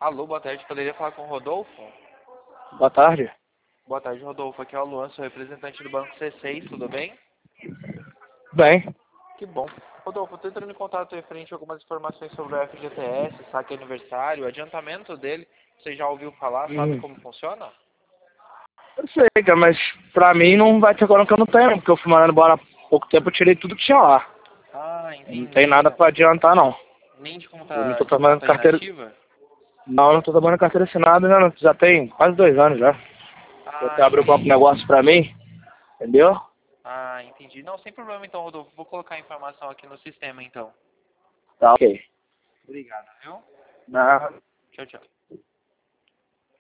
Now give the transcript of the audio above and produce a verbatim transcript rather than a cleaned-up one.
Alô, boa tarde. Poderia falar com o Rodolfo? Boa tarde. Boa tarde, Rodolfo. Aqui é o Luan, sou representante do Banco C seis, tudo bem? Bem. Que bom. Rodolfo, estou entrando em contato referente a algumas informações sobre o F G T S, saque aniversário, o adiantamento dele. Você já ouviu falar? Sabe Hum. como funciona? Eu sei, cara, mas pra mim não vai ter agora que eu não tenho, porque eu fui mandando embora há pouco tempo, eu tirei tudo que tinha lá. Ah, Não tem entendi. nada pra adiantar, não. Nem de Eu não conta, tô de trabalhando conta carteira... inativa? Não, eu não tô trabalhando carteira assinada, né? Já tem quase dois anos já. Ah, Você abriu o próprio entendi. negócio pra mim, entendeu? Ah, entendi. Não, sem problema então, Rodolfo. Vou colocar a informação aqui no sistema então. Tá, ok. Obrigado, viu? Não. Tchau, tchau.